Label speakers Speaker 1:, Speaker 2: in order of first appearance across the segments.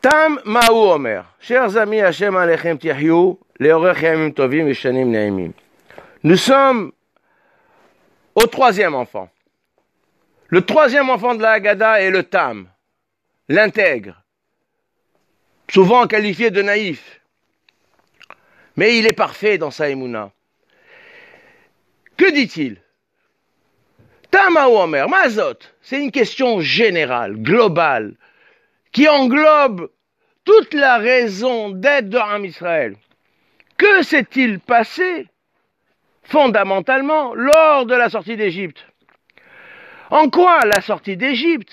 Speaker 1: Tam Maou Omer. Chers amis, Hashem Alechem Tiahyu, Leorech Yamim Tovim Veshanim Naimim. Nous sommes au troisième enfant. Le troisième enfant de la Haggadah est le Tam, l'intègre, souvent qualifié de naïf. Mais il est parfait dans sa Emouna. Que dit-il? Tam Maou Omer, Mazot, c'est une question générale, globale, qui englobe toute la raison d'être de Am Israël. Que s'est-il passé fondamentalement lors de la sortie d'Égypte? En quoi la sortie d'Égypte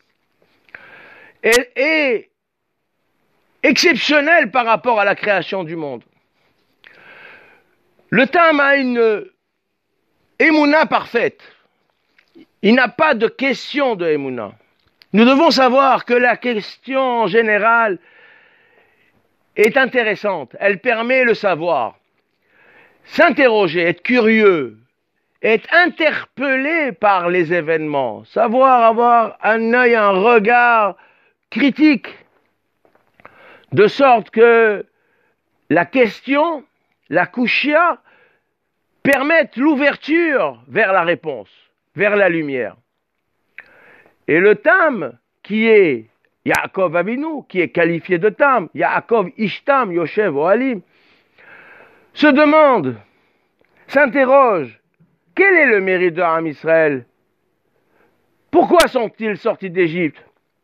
Speaker 1: est exceptionnelle par rapport à la création du monde? Le Tam a une Emouna parfaite. Il n'a pas de question de Emouna. Nous devons savoir que la question générale est intéressante. Elle permet le savoir. S'interroger, être curieux, être interpellé par les événements, savoir avoir un œil, un regard critique, de sorte que la question, la kushia, permette l'ouverture vers la réponse, vers la lumière. Et le Tam, qui est Yaakov Avinu, qui est qualifié de Tam, Yaakov Ishtam, Yoshev Ohalim, se demande, s'interroge, quel est le mérite de Am Israël? Pourquoi sont-ils sortis d'Égypte?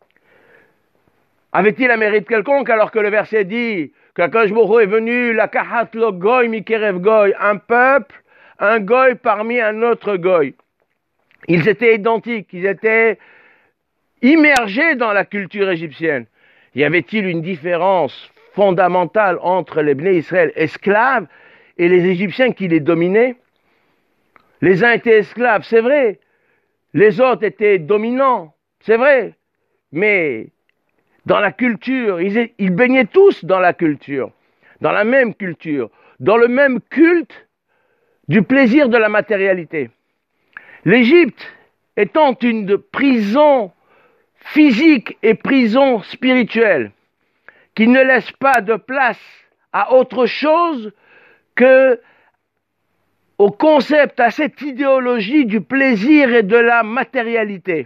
Speaker 1: Avait-il un mérite quelconque alors que le verset dit qu'Akadosh Baruch Hu est venu, la kahat lo goy mikerev goy, un peuple, un goy parmi un autre goy. Ils étaient identiques, ils étaient immergés dans la culture égyptienne. Y avait-il une différence fondamentale entre les Bnei Israël esclaves et les Égyptiens qui les dominaient? Les uns étaient esclaves, c'est vrai. Les autres étaient dominants, c'est vrai. Mais dans la culture, ils baignaient tous dans la culture, dans la même culture, dans le même culte du plaisir de la matérialité. L'Égypte étant une prison physique et prison spirituelle, qui ne laisse pas de place à autre chose que au concept, à cette idéologie du plaisir et de la matérialité.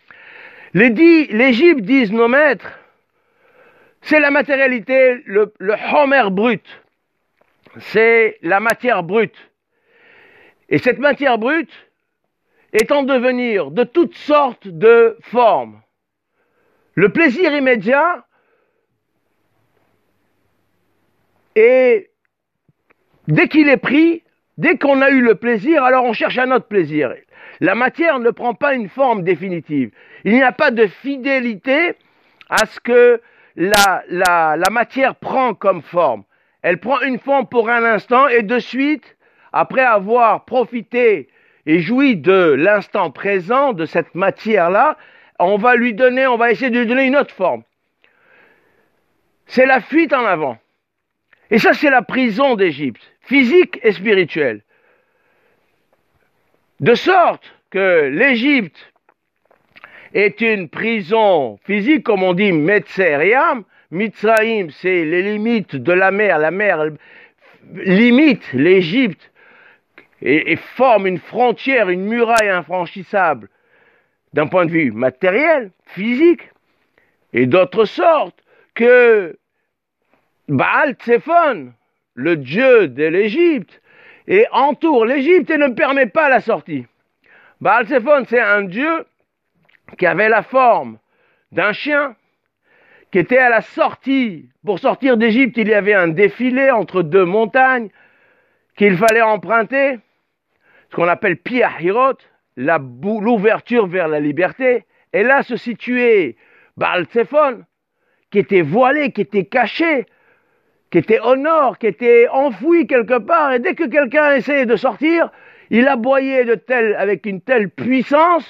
Speaker 1: L'Égypte, disent nos maîtres, c'est la matérialité, le homer brut, c'est la matière brute. Et cette matière brute est en devenir de toutes sortes de formes. Le plaisir immédiat est, dès qu'il est pris, dès qu'on a eu le plaisir, alors on cherche un autre plaisir. La matière ne prend pas une forme définitive. Il n'y a pas de fidélité à ce que la matière prend comme forme. Elle prend une forme pour un instant et de suite, après avoir profité et joui de l'instant présent, de cette matière-là, on va essayer de lui donner une autre forme. C'est la fuite en avant. Et ça, c'est la prison d'Égypte, physique et spirituelle. De sorte que l'Égypte est une prison physique, comme on dit, Metzeriam. Mitzraïm, c'est les limites de la mer limite l'Égypte et forme une frontière, une muraille infranchissable d'un point de vue matériel, physique, et d'autre sorte que Baal Tsephon, le dieu de l'Égypte, entoure l'Égypte et ne permet pas la sortie. Baal Tsephon, c'est un dieu qui avait la forme d'un chien, qui était à la sortie. Pour sortir d'Égypte, il y avait un défilé entre deux montagnes qu'il fallait emprunter, ce qu'on appelle Pi Hahirot, l'ouverture vers la liberté. Et là se situait Baal Tsephon, qui était voilé, qui était caché, qui était au nord, qui était enfoui quelque part. Et dès que quelqu'un essayait de sortir, il aboyait avec une telle puissance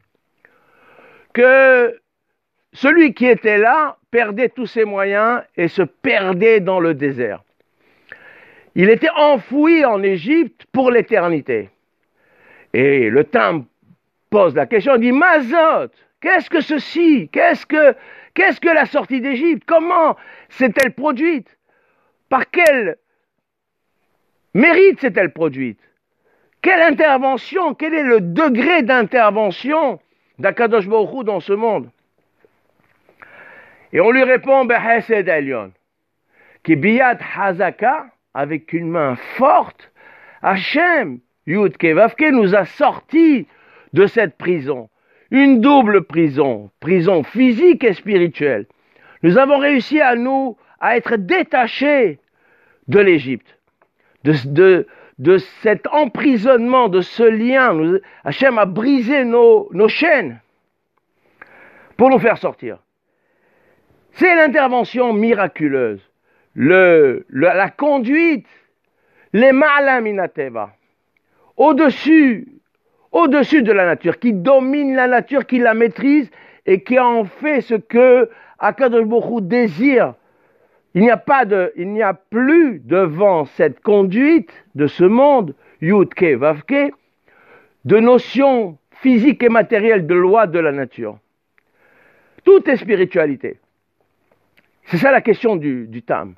Speaker 1: que celui qui était là perdait tous ses moyens et se perdait dans le désert. Il était enfoui en Égypte pour l'éternité. Et le Tam pose la question, il dit, Mazot, qu'est-ce que ceci? Qu'est-ce Qu'est-ce que la sortie d'Égypte? Comment s'est-elle produite? Par quel mérite s'est-elle produite? Quelle intervention? Quel est le degré d'intervention d'Akadosh Baruch Hu dans ce monde? Et on lui répond, Behesed Elyon, qui biyad hazaka, avec une main forte, Hachem, Yud Kevavke, nous a sortis de cette prison. Une double prison, prison physique et spirituelle. Nous avons réussi à être détachés de l'Égypte, de cet emprisonnement, de ce lien. Hachem a brisé nos chaînes pour nous faire sortir. C'est l'intervention miraculeuse, la conduite, les ma'alaminateva, au-dessus de la nature, qui domine la nature, qui la maîtrise et qui en fait ce que Akadosh Baruch Hu désire. Il n'y a plus devant cette conduite de ce monde, Yudke, Vavke, de notions physiques et matérielles de loi de la nature. Tout est spiritualité. C'est ça la question du Tam.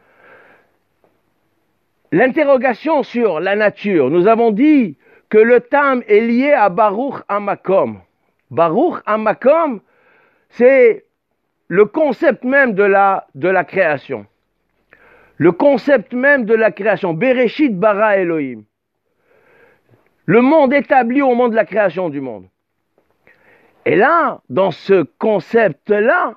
Speaker 1: L'interrogation sur la nature, nous avons dit que le Tam est lié à Baruch Hamakom. Baruch Hamakom, c'est le concept même de la création. Le concept même de la création. Bereshit bara Elohim. Le monde établi au moment de la création du monde. Et là, dans ce concept-là,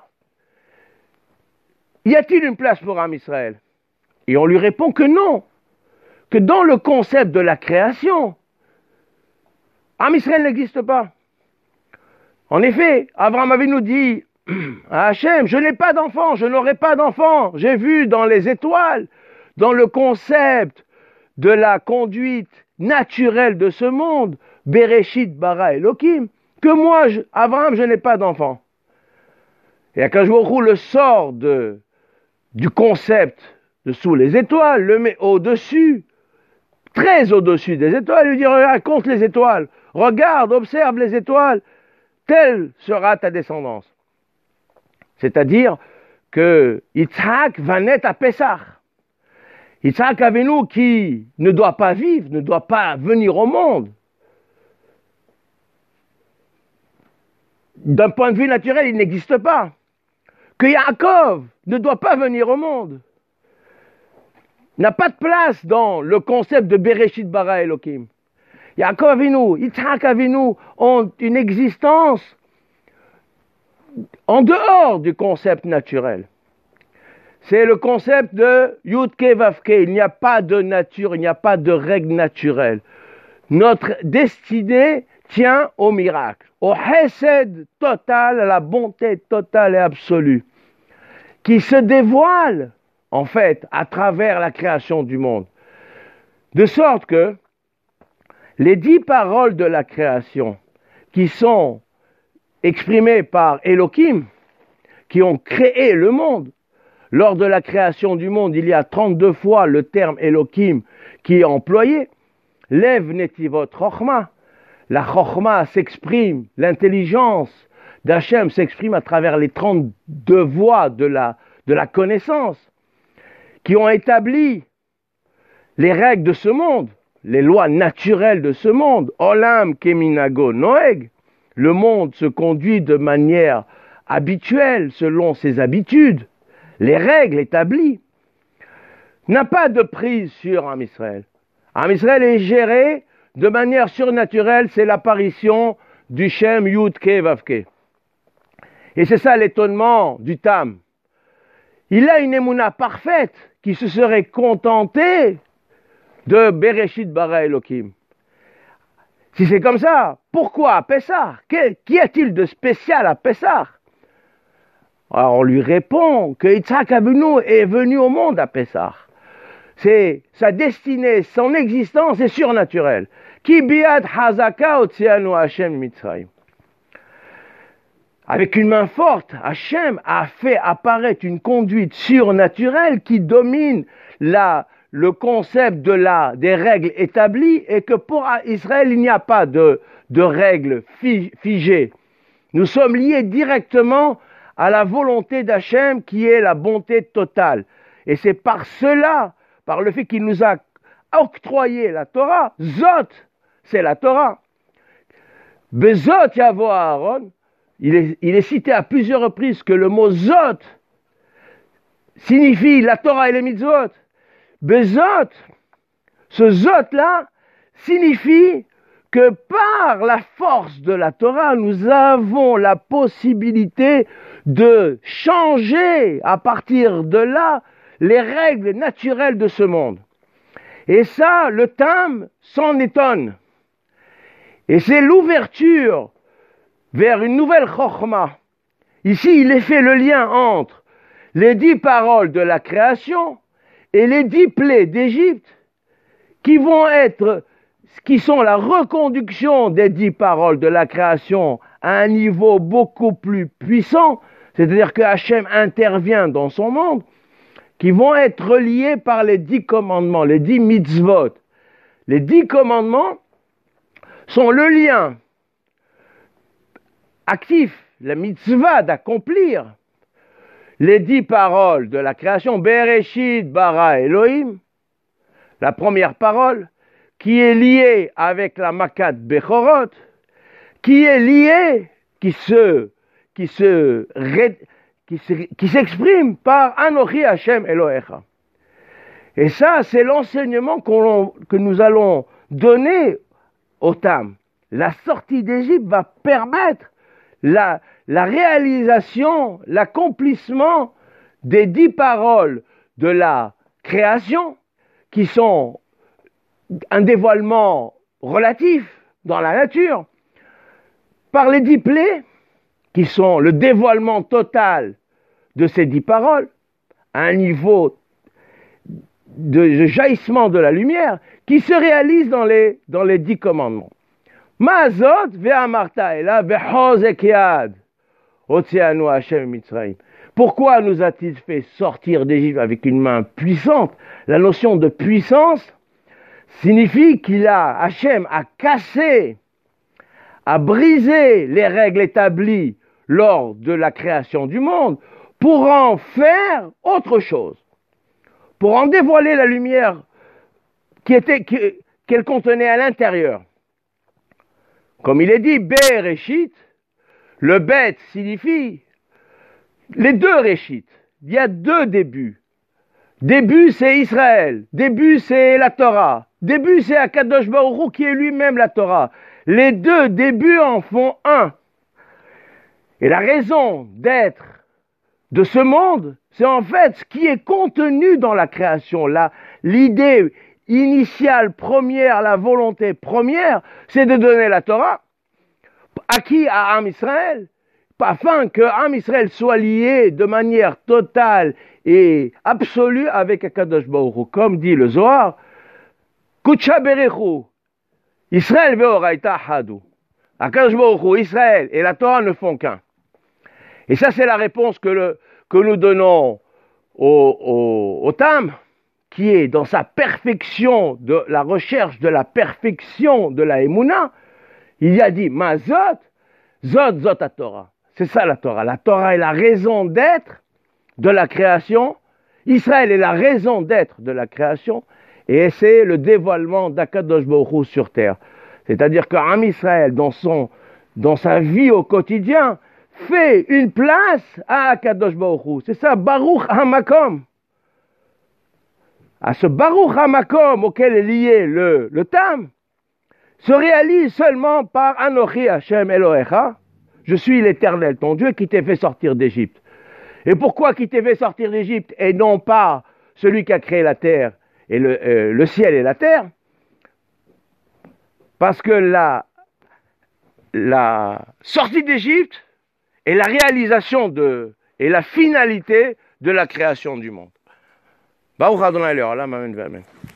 Speaker 1: y a-t-il une place pour Am Israël? Et on lui répond que non. Que dans le concept de la création, Am Israël n'existe pas. En effet, Abraham avait nous dit à Hachem, je n'ai pas d'enfant, je n'aurai pas d'enfant. J'ai vu dans les étoiles, dans le concept de la conduite naturelle de ce monde, Bereshit bara Elohim, que moi, Abraham, je n'ai pas d'enfant. Et Akadosh Baruch Hu le sort du concept de sous les étoiles, le met au-dessus, très au-dessus des étoiles, il lui dit, regarde, compte les étoiles, regarde, observe les étoiles, telle sera ta descendance. C'est-à-dire que Yitzhak va naître à Pessah. Yitzhak Avinu qui ne doit pas vivre, ne doit pas venir au monde. D'un point de vue naturel, il n'existe pas. Que Yaakov ne doit pas venir au monde. N'a pas de place dans le concept de Bereshit bara Elohim. Yaakov Avinu, Yitzhak Avinu ont une existence en dehors du concept naturel. C'est le concept de Yudke Vavke. Il n'y a pas de nature, il n'y a pas de règle naturelle. Notre destinée tient au miracle, au Hesed total, à la bonté totale et absolue, qui se dévoile, en fait, à travers la création du monde. De sorte que les 10 paroles de la création, qui sont exprimées par Elohim, qui ont créé le monde, lors de la création du monde, il y a 32 fois le terme Elohim qui est employé. Lev netivot chokhma. La chokhma s'exprime, l'intelligence d'Hachem s'exprime à travers les 32 voies de la connaissance qui ont établi les règles de ce monde, les lois naturelles de ce monde. Olam keminago noeg. Le monde se conduit de manière habituelle selon ses habitudes. Les règles établies, n'a pas de prise sur Am Israël. Am Israël est géré de manière surnaturelle, c'est l'apparition du Shem Yudke Vavke. Et c'est ça l'étonnement du Tam. Il a une émouna parfaite qui se serait contenté de Bereshit bara Elohim. Si c'est comme ça, pourquoi à Pessah? Qu'y a-t-il de spécial à Pessah? Alors on lui répond que Yitzhak Avinu est venu au monde à Pessah. C'est sa destinée, son existence est surnaturelle. Ki biad hazaka otzianu Hashem Mitzrayim. Avec une main forte, Hashem a fait apparaître une conduite surnaturelle qui domine le concept des règles établies et que pour Israël, il n'y a pas de règles figées. Nous sommes liés directement à la volonté d'Hachem qui est la bonté totale. Et c'est par cela, par le fait qu'il nous a octroyé la Torah, Zot, c'est la Torah. Bezot yavo Aaron, il est cité à plusieurs reprises que le mot Zot signifie la Torah et les mitzvot. Bezot, ce Zot-là, signifie que par la force de la Torah, nous avons la possibilité de changer à partir de là les règles naturelles de ce monde. Et ça, le Tam s'en étonne. Et c'est l'ouverture vers une nouvelle Chokhmah. Ici, il est fait le lien entre les 10 paroles de la création et les 10 plaies d'Égypte qui sont la reconduction des 10 paroles de la création à un niveau beaucoup plus puissant, c'est-à-dire que Hachem intervient dans son monde, qui vont être reliés par les 10 commandements, les 10 mitzvot. Les 10 commandements sont le lien actif, la mitzvah d'accomplir les 10 paroles de la création, Bereshit bara Elohim, la première parole, qui est liée avec la Makat Bechorot, qui est liée, qui s'exprime par Anochi Hashem Elohecha. Et ça, c'est l'enseignement que nous allons donner au Tam. La sortie d'Égypte va permettre la réalisation, l'accomplissement des 10 paroles de la création, qui sont un dévoilement relatif dans la nature, par les 10 plaies, qui sont le dévoilement total de ces 10 paroles, à un niveau de jaillissement de la lumière, qui se réalise dans les 10 commandements. Ma'azot ve'amarta ela ve'chozek yad otseanu Hashem mitzrayim. Pourquoi nous a-t-il fait sortir d'Égypte avec une main puissante? La notion de puissance signifie Hachem a cassé, a brisé les règles établies lors de la création du monde pour en faire autre chose, pour en dévoiler la lumière qu'elle contenait à l'intérieur. Comme il est dit, Bereshit, le Bet signifie les 2 Réchit. Il y a 2 débuts. Début, c'est Israël. Début, c'est la Torah. Début, c'est Akadosh Baruch Hu qui est lui-même la Torah. Les 2 débuts en font un. Et la raison d'être de ce monde, c'est en fait ce qui est contenu dans la création. L'idée initiale, première, la volonté première, c'est de donner la Torah. À qui? À Am Israël. Afin que Am Israël soit lié de manière totale et absolue avec Akadosh Baruch Hu. Comme dit le Zohar, Kutsha Berechu, Israël ve'oraita hadu. Akadosh Baruch Hu, Israël et la Torah ne font qu'un. Et ça, c'est la réponse que nous donnons au Tam, qui est dans sa perfection de la recherche de la perfection de la Emouna. Il y a dit, ma zot a Torah. C'est ça la Torah. La Torah est la raison d'être de la création. Israël est la raison d'être de la création. Et c'est le dévoilement d'Akadosh Baruch Hu sur terre. C'est-à-dire qu'Am Israël, dans sa vie au quotidien, fait une place à Akadosh Baruch Hu. C'est ça, Baruch HaMakom. À ce Baruch HaMakom auquel est lié le Tam, se réalise seulement par Anochi Hashem Elohecha. Je suis l'Éternel, ton Dieu, qui t'ai fait sortir d'Égypte. Et pourquoi qui t'ai fait sortir d'Égypte et non pas celui qui a créé la terre et le ciel et la terre? Parce que la sortie d'Égypte est la réalisation et la finalité de la création du monde. Baruch Adonai Elohim, amen.